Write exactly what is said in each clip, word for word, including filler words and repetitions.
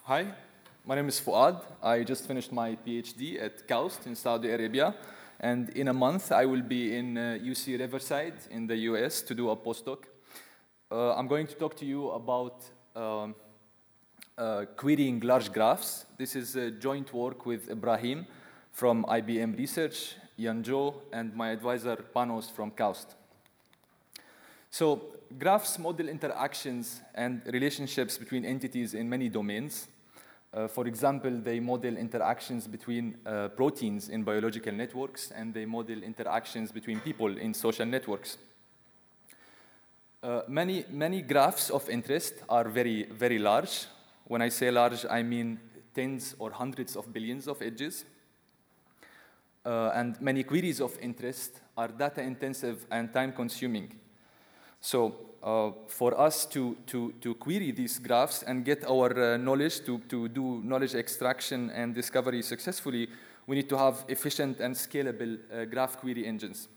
Hi, my name is Fuad. I just finished my PhD at KAUST in Saudi Arabia. And in a month, I will be in uh, U C Riverside in the U S to do a postdoc. Uh, I'm going to talk to you about um, uh, querying large graphs. This is a joint work with Ibrahim from I B M Research, Yanzhou, and my advisor Panos from KAUST. So graphs model interactions and relationships between entities in many domains. Uh, for example, they model interactions between uh, proteins in biological networks, and they model interactions between people in social networks. Uh, many, many graphs of interest are very, very large. When I say large, I mean tens or hundreds of billions of edges. Uh, and many queries of interest are data intensive and time consuming. So uh, for us to, to, to query these graphs and get our uh, knowledge, to, to do knowledge extraction and discovery successfully, we need to have efficient and scalable uh, graph query engines.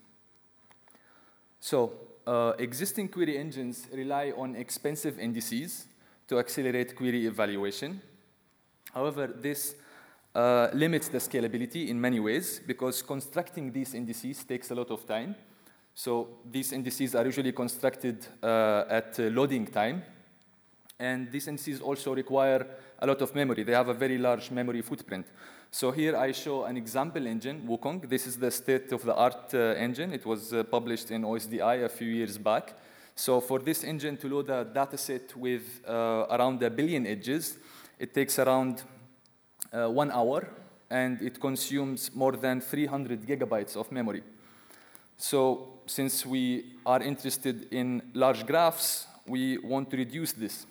So uh, existing query engines rely on expensive indices to accelerate query evaluation. However, this uh, limits the scalability in many ways because constructing these indices takes a lot of time. So these indices are usually constructed uh, at uh, loading time. And these indices also require a lot of memory. They have a very large memory footprint. So here I show an example engine, Wukong. This is the state-of-the-art uh, engine. It was uh, published in O S D I a few years back. So for this engine to load a dataset with uh, around a billion edges, it takes around uh, one hour, and it consumes more than three hundred gigabytes of memory. So since we are interested in large graphs, we want to reduce this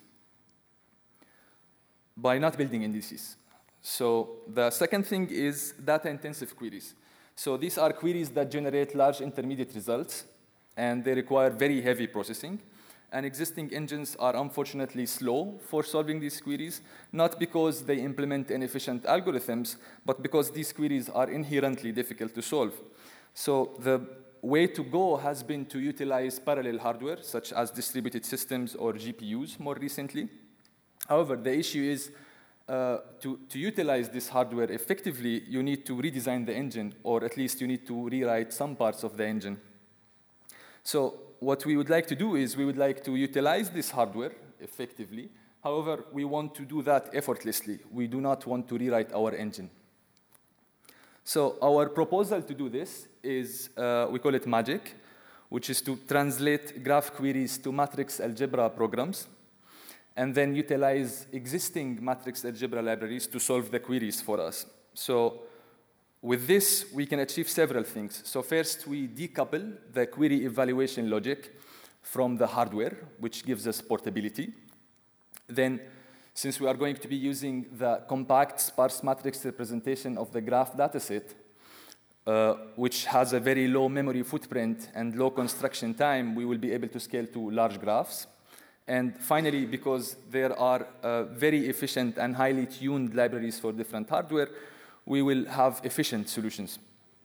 by not building indices. So the second thing is data-intensive queries. So these are queries that generate large intermediate results, and they require very heavy processing. And existing engines are unfortunately slow for solving these queries, not because they implement inefficient algorithms, but because these queries are inherently difficult to solve. So the way to go has been to utilize parallel hardware, such as distributed systems or G P Us more recently. However, the issue is uh, to, to utilize this hardware effectively, you need to redesign the engine, or at least you need to rewrite some parts of the engine. So what we would like to do is we would like to utilize this hardware effectively. However, we want to do that effortlessly. We do not want to rewrite our engine. So our proposal to do this is, uh, we call it MAGIC, which is to translate graph queries to matrix algebra programs, and then utilize existing matrix algebra libraries to solve the queries for us. So with this, we can achieve several things. So first, we decouple the query evaluation logic from the hardware, which gives us portability. Then, since we are going to be using the compact sparse matrix representation of the graph dataset, uh, which has a very low memory footprint and low construction time, we will be able to scale to large graphs. And finally, because there are uh, very efficient and highly tuned libraries for different hardware, we will have efficient solutions.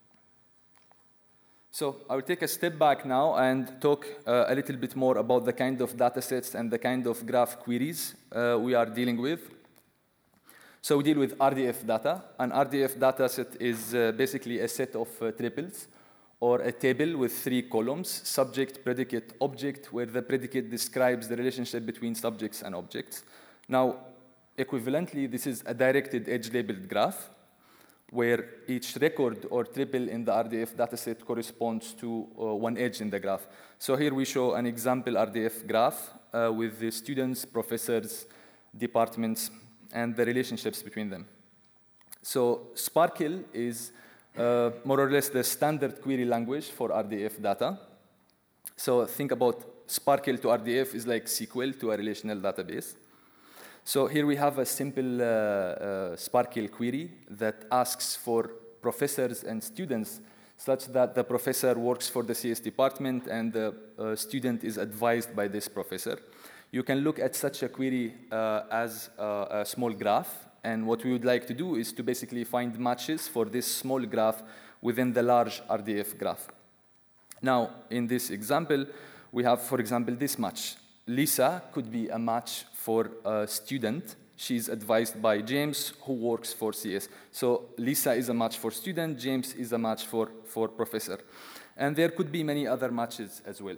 So I will take a step back now and talk uh, a little bit more about the kind of datasets and the kind of graph queries uh, we are dealing with. So we deal with R D F data. An R D F dataset is uh, basically a set of uh, triples, or a table with three columns, subject, predicate, object, where the predicate describes the relationship between subjects and objects. Now, equivalently, this is a directed edge-labeled graph, where each record or triple in the R D F dataset corresponds to uh, one edge in the graph. So here we show an example R D F graph uh, with the students, professors, departments, and the relationships between them. So Sparkle is uh, more or less the standard query language for R D F data. So think about Sparkle to R D F is like S Q L to a relational database. So here we have a simple uh, uh, Sparkle query that asks for professors and students such that the professor works for the C S department and the uh, student is advised by this professor. You can look at such a query uh, as uh, a small graph, and what we would like to do is to basically find matches for this small graph within the large R D F graph. Now, in this example, we have, for example, this match. Lisa could be a match for a student She's advised by James, who works for C S. So Lisa is a match for student, James is a match for, for professor. And there could be many other matches as well.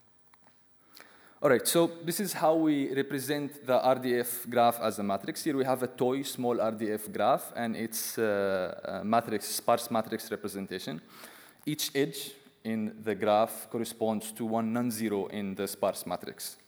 All right, so this is how we represent the R D F graph as a matrix. Here we have a toy small R D F graph, and it's uh, a matrix, sparse matrix representation. Each edge in the graph corresponds to one non-zero in the sparse matrix.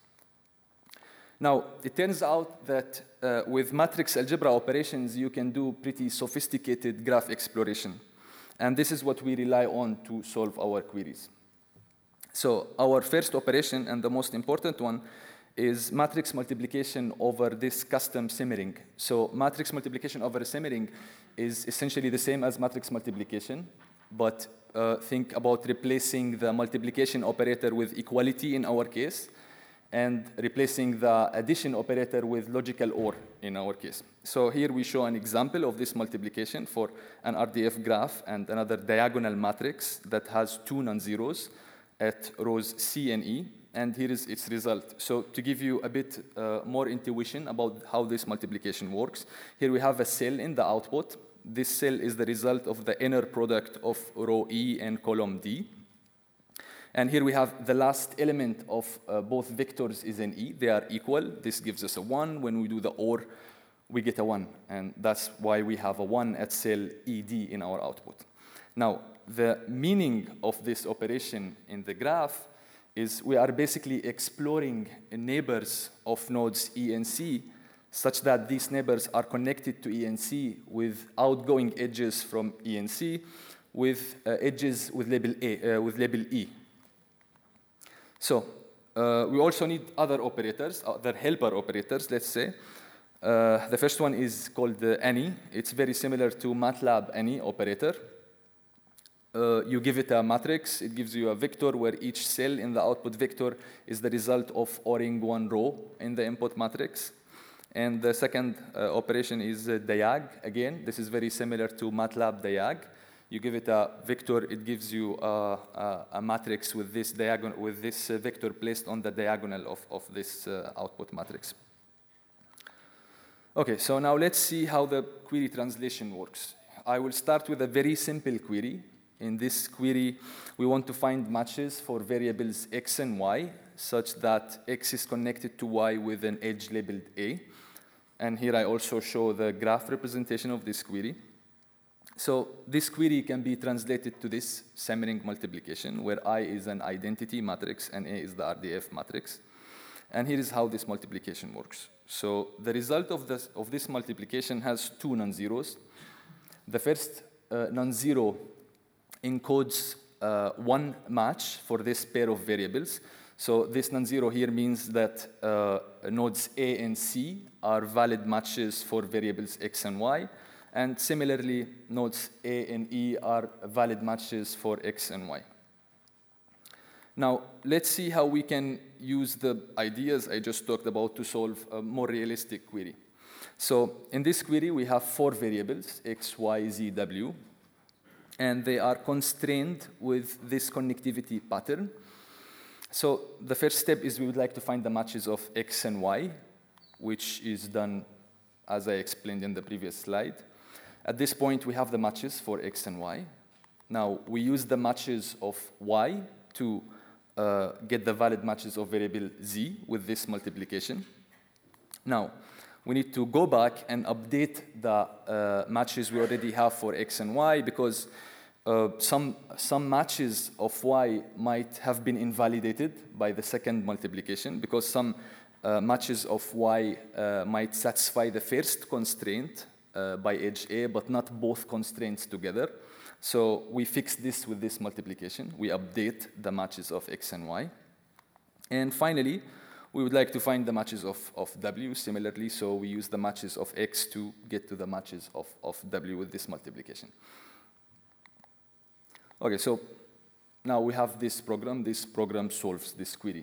Now, it turns out that uh, with matrix algebra operations, you can do pretty sophisticated graph exploration. And this is what we rely on to solve our queries. So our first operation, and the most important one, is matrix multiplication over this custom semi-ring. So matrix multiplication over a semi-ring is essentially the same as matrix multiplication, but uh, think about replacing the multiplication operator with equality in our case, and replacing the addition operator with logical OR in our case. So here we show an example of this multiplication for an R D F graph and another diagonal matrix that has two non-zeros at rows C and E, and here is its result. So to give you a bit uh, more intuition about how this multiplication works, here we have a cell in the output. This cell is the result of the inner product of row E and column D. And here we have the last element of uh, both vectors is an E. They are equal. This gives us a one. When we do the OR, we get a one. And that's why we have a one at cell E D in our output. Now, the meaning of this operation in the graph is we are basically exploring neighbors of nodes E and C such that these neighbors are connected to E and C with outgoing edges from E and C with uh, edges with label A, uh, with label E. So uh, we also need other operators, other helper operators, let's say. Uh, the first one is called the any. It's very similar to MATLAB any operator. Uh, you give it a matrix. It gives you a vector where each cell in the output vector is the result of ORing one row in the input matrix. And the second uh, operation is uh, diag. Again, this is very similar to MATLAB diag. You give it a vector, it gives you a, a, a matrix with this diagonal, with this uh, vector placed on the diagonal of, of this uh, output matrix. Okay, so now let's see how the query translation works. I will start with a very simple query. In this query, we want to find matches for variables x and y, such that x is connected to y with an edge labeled A. And here I also show the graph representation of this query. So this query can be translated to this semi-ring multiplication, where I is an identity matrix and A is the R D F matrix. And here is how this multiplication works. So the result of this, of this multiplication has two non-zeros. The first uh, non-zero encodes uh, one match for this pair of variables. So this non-zero here means that uh, nodes A and C are valid matches for variables x and y. And similarly, nodes A and E are valid matches for x and y. Now, let's see how we can use the ideas I just talked about to solve a more realistic query. So in this query, we have four variables, x, y, z, w. And they are constrained with this connectivity pattern. So the first step is we would like to find the matches of x and y, which is done as I explained in the previous slide. At this point, we have the matches for x and y. Now, we use the matches of y to uh, get the valid matches of variable z with this multiplication. Now, we need to go back and update the uh, matches we already have for x and y, because uh, some, some matches of y might have been invalidated by the second multiplication, because some uh, matches of y uh, might satisfy the first constraint uh, by edge A, but not both constraints together. So we fix this with this multiplication. We update the matches of x and y. And finally, we would like to find the matches of, of w similarly, so we use the matches of x to get to the matches of, of w with this multiplication. Okay, so now we have this program. This program solves this query.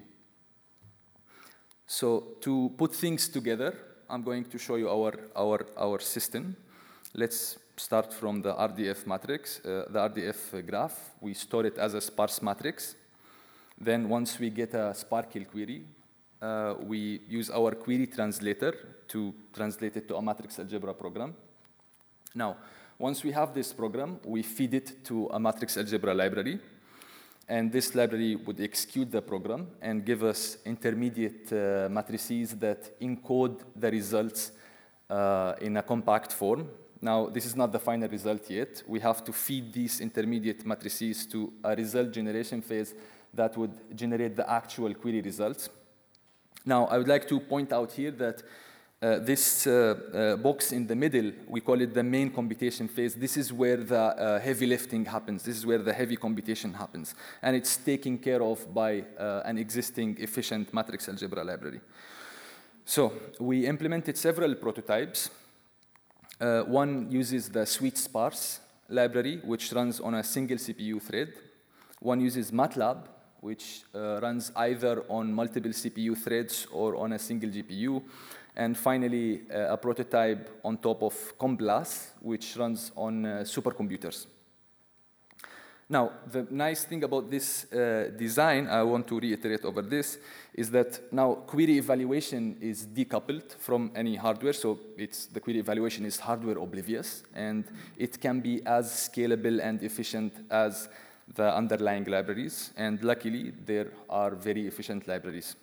So to put things together, I'm going to show you our, our, our system. Let's start from the R D F matrix, uh, the R D F graph. We store it as a sparse matrix. Then once we get a Sparkle query, uh, we use our query translator to translate it to a matrix algebra program. Now, once we have this program, we feed it to a matrix algebra library. And this library would execute the program and give us intermediate uh, matrices that encode the results uh, in a compact form. Now, this is not the final result yet. We have to feed these intermediate matrices to a result generation phase that would generate the actual query results. Now, I would like to point out here that Uh, this uh, uh, box in the middle, we call it the main computation phase. This is where the uh, heavy lifting happens. This is where the heavy computation happens. And it's taken care of by uh, an existing efficient matrix algebra library. So we implemented several prototypes. Uh, one uses the sweet sparse library, which runs on a single C P U thread. One uses MATLAB, which uh, runs either on multiple C P U threads or on a single G P U. And finally, uh, a prototype on top of CombLAS, which runs on uh, supercomputers. Now, the nice thing about this uh, design, I want to reiterate over this, is that now query evaluation is decoupled from any hardware. So it's, the query evaluation is hardware oblivious, and it can be as scalable and efficient as the underlying libraries. And luckily, there are very efficient libraries.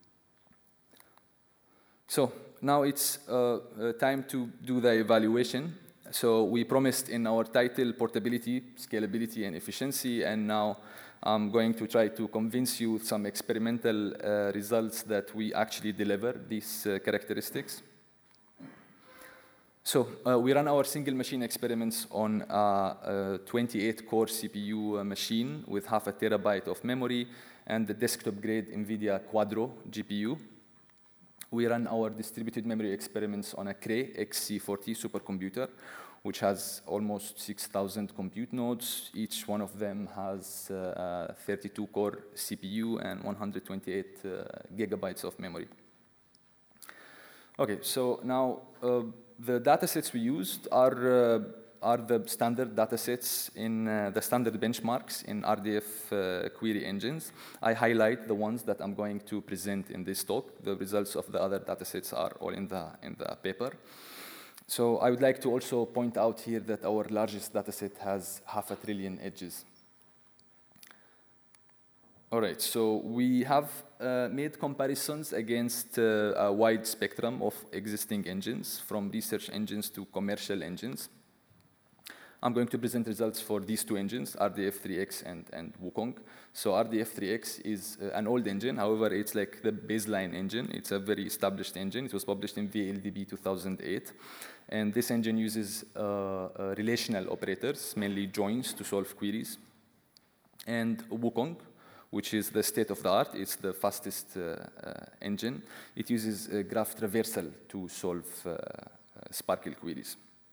So now it's uh, uh, time to do the evaluation. So we promised in our title portability, scalability, and efficiency, and now I'm going to try to convince you with some experimental uh, results that we actually deliver these uh, characteristics. So uh, we run our single machine experiments on a, a twenty-eight core C P U machine with half a terabyte of memory and the desktop-grade NVIDIA Quadro G P U. We run our distributed memory experiments on a Cray X C forty supercomputer, which has almost six thousand compute nodes. Each one of them has uh, a thirty-two core C P U and one hundred twenty-eight uh, gigabytes of memory. Okay, so now uh, the datasets we used are uh, are the standard datasets in uh, the standard benchmarks in R D F uh, query engines. I highlight the ones that I'm going to present in this talk. The results of the other datasets are all in the, in the paper. So I would like to also point out here that our largest dataset has half a trillion edges. All right, so we have uh, made comparisons against uh, a wide spectrum of existing engines, from research engines to commercial engines. I'm going to present results for these two engines, R D F three X and, and Wukong. So R D F three X is uh, an old engine. However, it's like the baseline engine. It's a very established engine. It was published in V L D B two thousand eight. And this engine uses uh, uh, relational operators, mainly joins, to solve queries. And Wukong, which is the state of the art, it's the fastest uh, uh, engine. It uses uh, graph traversal to solve uh, uh, Sparkle queries.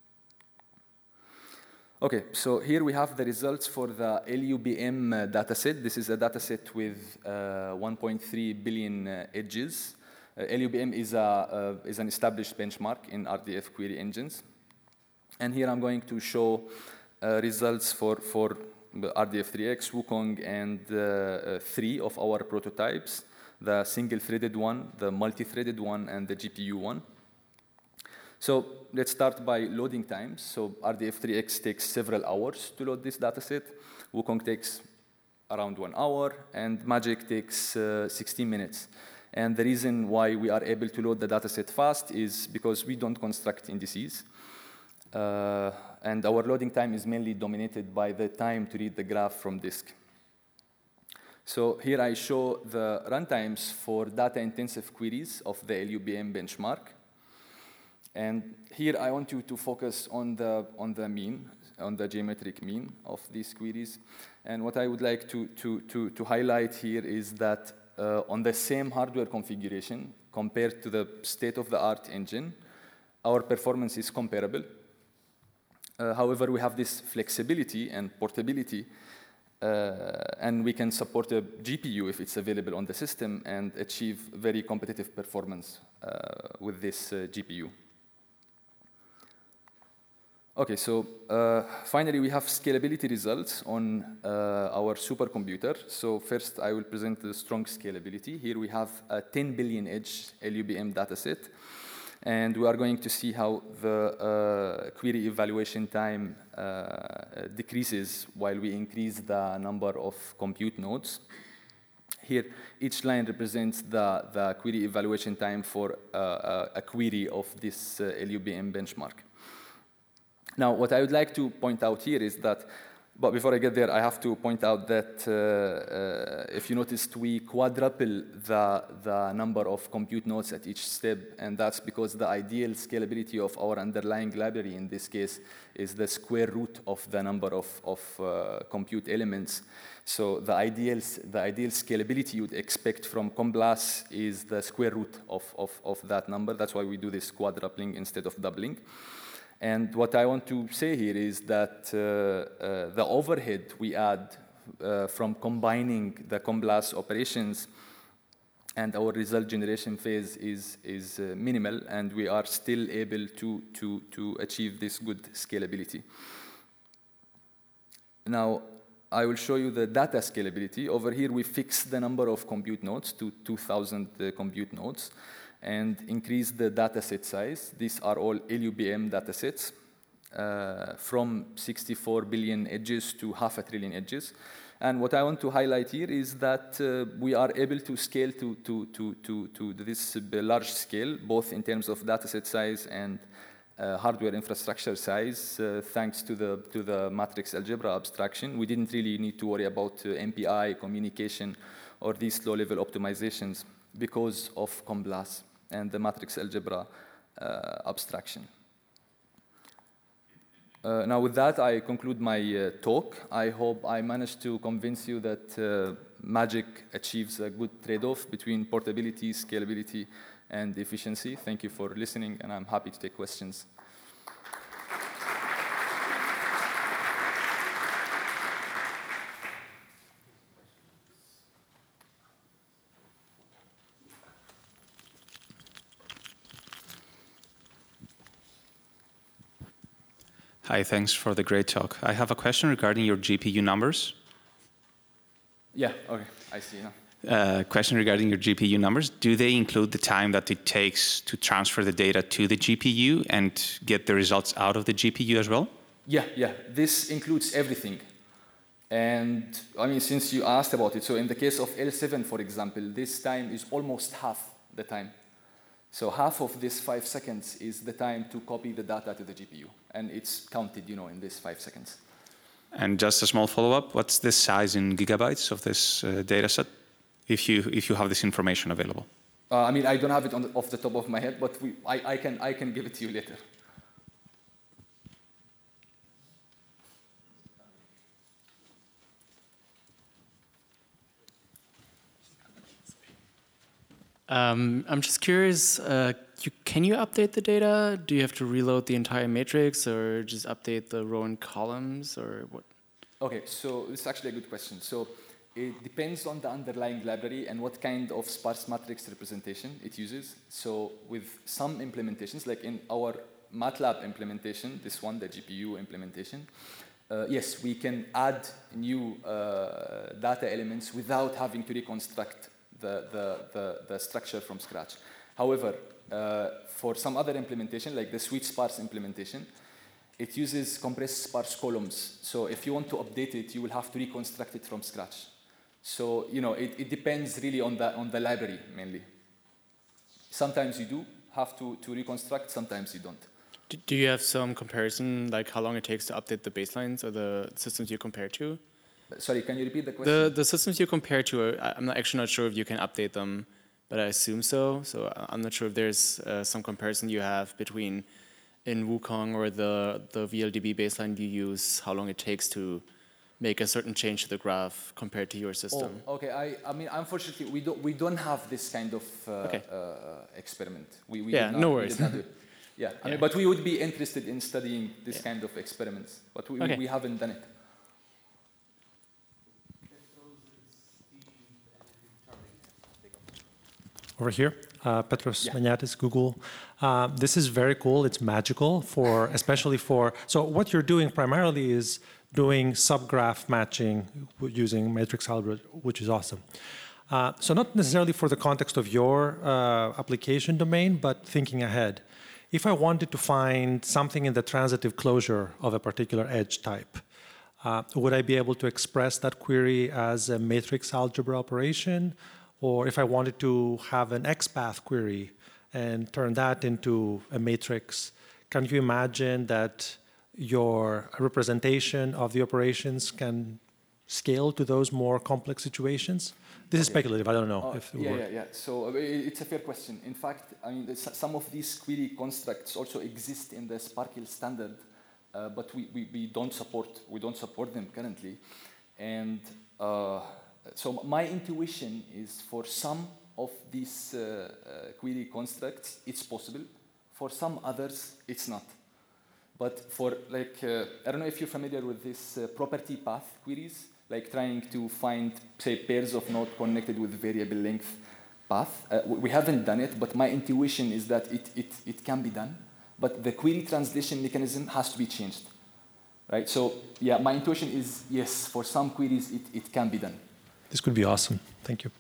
Okay, so here we have the results for the L U B M uh, dataset. This is a dataset with uh, one point three billion uh, edges. Uh, L U B M is, a, uh, is an established benchmark in R D F query engines. And here I'm going to show uh, results for, for the R D F three X, Wukong, and uh, uh, three of our prototypes, the single-threaded one, the multi-threaded one, and the G P U one. So let's start by loading times. So R D F three X takes several hours to load this dataset. Wukong takes around one hour, and Magic takes uh, sixteen minutes. And the reason why we are able to load the dataset fast is because we don't construct indices. Uh, and our loading time is mainly dominated by the time to read the graph from disk. So here I show the runtimes for data-intensive queries of the L U B M benchmark. And here I want you to focus on the, on the mean, on the geometric mean of these queries. And what I would like to, to, to, to highlight here is that uh, on the same hardware configuration, compared to the state-of-the-art engine, our performance is comparable. Uh, however, we have this flexibility and portability, uh, and we can support a G P U if it's available on the system and achieve very competitive performance uh, with this uh, G P U. Okay, so uh, finally we have scalability results on uh, our supercomputer. So first I will present the strong scalability. Here we have a ten billion edge L U B M dataset. And we are going to see how the uh, query evaluation time uh, decreases while we increase the number of compute nodes. Here, each line represents the, the query evaluation time for uh, a query of this uh, L U B M benchmark. Now, what I would like to point out here is that, but before I get there, I have to point out that uh, uh, if you noticed, we quadruple the, the number of compute nodes at each step, and that's because the ideal scalability of our underlying library in this case is the square root of the number of, of uh, compute elements. So the ideal, the ideal scalability you'd expect from CombLAS is the square root of, of, of that number. That's why we do this quadrupling instead of doubling. And what I want to say here is that uh, uh, the overhead we add uh, from combining the CombLAS operations and our result generation phase is, is uh, minimal, and we are still able to, to, to achieve this good scalability. Now, I will show you the data scalability. Over here, we fix the number of compute nodes to two thousand uh, compute nodes, and increase the dataset size. These are all L U B M datasets uh, from sixty-four billion edges to half a trillion edges. And what I want to highlight here is that uh, we are able to scale to, to, to, to, to this large scale, both in terms of dataset size and uh, hardware infrastructure size, uh, thanks to the, to the matrix algebra abstraction. We didn't really need to worry about uh, M P I, communication, or these low-level optimizations because of CombLAS and the matrix algebra uh, abstraction. Uh, now with that, I conclude my uh, talk. I hope I managed to convince you that uh, Magic achieves a good trade-off between portability, scalability, and efficiency. Thank you for listening, and I'm happy to take questions. Hi, thanks for the great talk. I have a question regarding your G P U numbers. Yeah, okay, I see now. Uh, question regarding your G P U numbers. Do they include the time that it takes to transfer the data to the G P U and get the results out of the G P U as well? Yeah, yeah, this includes everything. And I mean, since you asked about it, so in the case of L seven, for example, this time is almost half the time. So half of this five seconds is the time to copy the data to the G P U. And it's counted, you know, in this five seconds. And just a small follow-up, what's the size in gigabytes of this uh, data set, if you, if you have this information available? Uh, I mean, I don't have it on the, off the top of my head, but we, I, I, can, I can give it to you later. Um, I'm just curious, uh, you, can you update the data? Do you have to reload the entire matrix or just update the row and columns or what? Okay, so this is actually a good question. So it depends on the underlying library and what kind of sparse matrix representation it uses. So with some implementations, like in our MATLAB implementation, this one, the G P U implementation, uh, yes, we can add new uh, data elements without having to reconstruct The, the, the, the structure from scratch. However, uh, for some other implementation, like the sweet sparse implementation, it uses compressed sparse columns. So if you want to update it, you will have to reconstruct it from scratch. So, you know, it, it depends really on the, on the library, mainly. Sometimes you do have to, to reconstruct, sometimes you don't. Do, do you have some comparison, like how long it takes to update the baselines or the systems you compare to? Sorry, can you repeat the question? The, the systems you compare to, I'm not, actually not sure if you can update them, but I assume so. So I'm not sure if there's uh, some comparison you have between in Wukong or the, the V L D B baseline you use, how long it takes to make a certain change to the graph compared to your system. Oh, okay. I, I mean, unfortunately, we don't, we don't have this kind of uh, okay. uh, experiment. We, we yeah, not, no worries. yeah, I yeah. mean, but we would be interested in studying this yeah. kind of experiments, but we, okay. we haven't done it. Over here. Uh, Petros Yeah. Maniatis, Google. Uh, this is very cool. It's magical for, especially for, so what you're doing primarily is doing subgraph matching using matrix algebra, which is awesome. Uh, so not necessarily for the context of your uh, application domain, but thinking ahead. If I wanted to find something in the transitive closure of a particular edge type, uh, would I be able to express that query as a matrix algebra operation? Or if I wanted to have an X path query and turn that into a matrix, can you imagine that your representation of the operations can scale to those more complex situations? This is Okay. speculative. I don't know Uh, if it yeah, would yeah, work. yeah. So uh, i- it's a fair question. In fact, I mean, there's some of these query constructs also exist in the Sparkle standard, uh, but we, we, we don't support we don't support them currently. And uh, so my intuition is for some of these uh, uh, query constructs, it's possible. For some others, it's not. But for like, uh, I don't know if you're familiar with this uh, property path queries, like trying to find, say, pairs of nodes connected with variable length path. Uh, we haven't done it, but my intuition is that it, it, it can be done. But the query translation mechanism has to be changed, right? So yeah, my intuition is yes, for some queries, it, it can be done. This could be awesome. Thank you.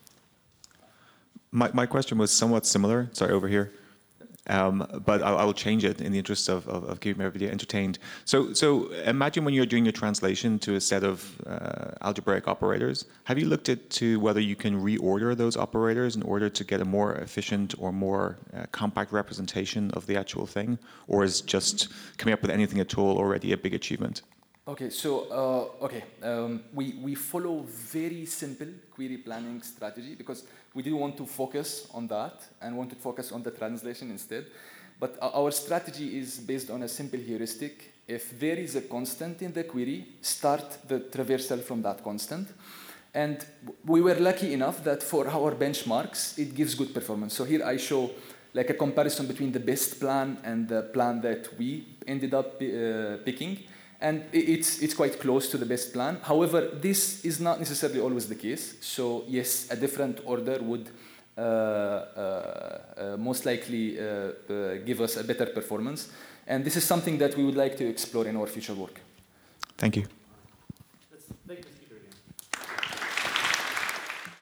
My, my question was somewhat similar, sorry, over here. Um, but I, I will change it in the interest of, of, of keeping everybody entertained. So, so imagine when you're doing your translation to a set of uh, algebraic operators, have you looked at to whether you can reorder those operators in order to get a more efficient or more uh, compact representation of the actual thing? Or is just coming up with anything at all already a big achievement? Okay, so uh, okay, um, we, we follow very simple query planning strategy because we do want to focus on that and want to focus on the translation instead. But our strategy is based on a simple heuristic. If there is a constant in the query, start the traversal from that constant. And we were lucky enough that for our benchmarks, it gives good performance. So here I show like a comparison between the best plan and the plan that we ended up uh, picking. And it's, it's quite close to the best plan. However, this is not necessarily always the case. So yes, a different order would uh, uh, uh, most likely uh, uh, give us a better performance. And this is something that we would like to explore in our future work. Thank you. Thank you.